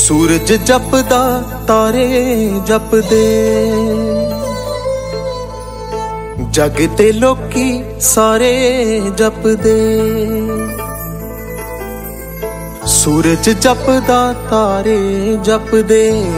सूरज जपदा तारे जपदे, जग ते लोकी सारे जपदे। सूरज जपदा तारे जपदे,